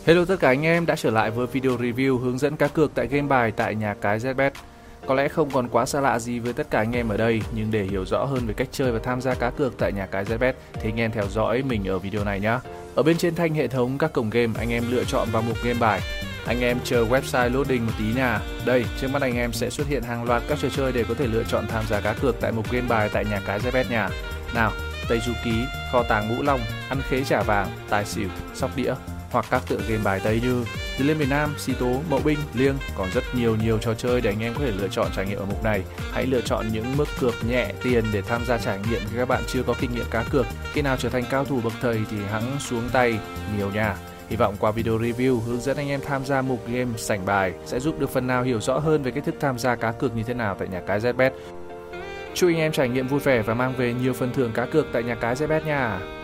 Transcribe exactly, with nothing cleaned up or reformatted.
Hello tất cả anh em đã trở lại với video review hướng dẫn cá cược tại game bài tại nhà cái Zbet. Có lẽ không còn quá xa lạ gì với tất cả anh em ở đây, nhưng để hiểu rõ hơn về cách chơi và tham gia cá cược tại nhà cái Zbet thì anh em theo dõi mình ở video này nhé. Ở bên trên thanh hệ thống các cổng game, anh em lựa chọn vào mục game bài. Anh em chờ website loading một tí nha. Đây, trước mắt anh em sẽ xuất hiện hàng loạt các trò chơi để có thể lựa chọn tham gia cá cược tại mục game bài tại nhà cái Zbet nha. Nào, Tây Du Ký, Kho tàng Ngũ Long, Ăn khế trả vàng, Tài xỉu, Sóc đĩa, hoặc các tựa game bài Tây như Từ lên miền Nam, xì tố, mậu binh, liêng. Còn rất nhiều nhiều trò chơi để anh em có thể lựa chọn trải nghiệm ở mục này. Hãy lựa chọn những mức cược nhẹ tiền để tham gia trải nghiệm khi các bạn chưa có kinh nghiệm cá cược. Khi nào trở thành cao thủ bậc thầy thì hẵng xuống tay nhiều nha. Hy vọng qua video review hướng dẫn anh em tham gia mục game sảnh bài sẽ giúp được phần nào hiểu rõ hơn về cách thức tham gia cá cược như thế nào tại nhà cái Zbet. Chúc anh em trải nghiệm vui vẻ và mang về nhiều phần thưởng cá cược tại nhà cái Zbet nha.